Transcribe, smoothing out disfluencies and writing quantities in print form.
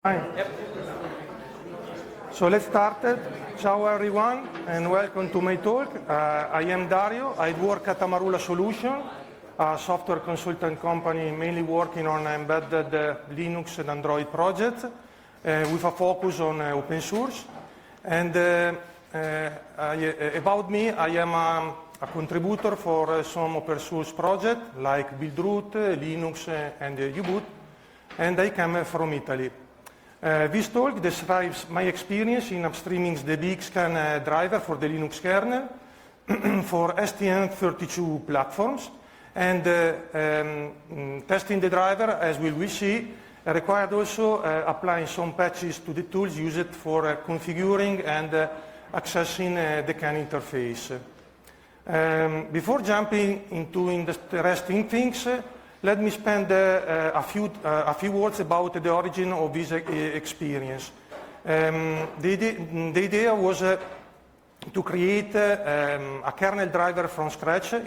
Fine. So let's start. Ciao everyone and welcome to my talk. I am Dario. I work at Amarula Solution, a software consultant company mainly working on embedded Linux and Android projects with a focus on open source. And about me, I am a contributor for some open source projects like Buildroot, Linux and U-Boot, and I come from Italy. This talk describes my experience in upstreaming the BigScan driver for the Linux kernel for STM32 platforms, and testing the driver, as we will see, required also applying some patches to the tools used for configuring and accessing the CAN interface. Before jumping into interesting things, let me spend a few words about the origin of this experience. The idea was to create a kernel driver from scratch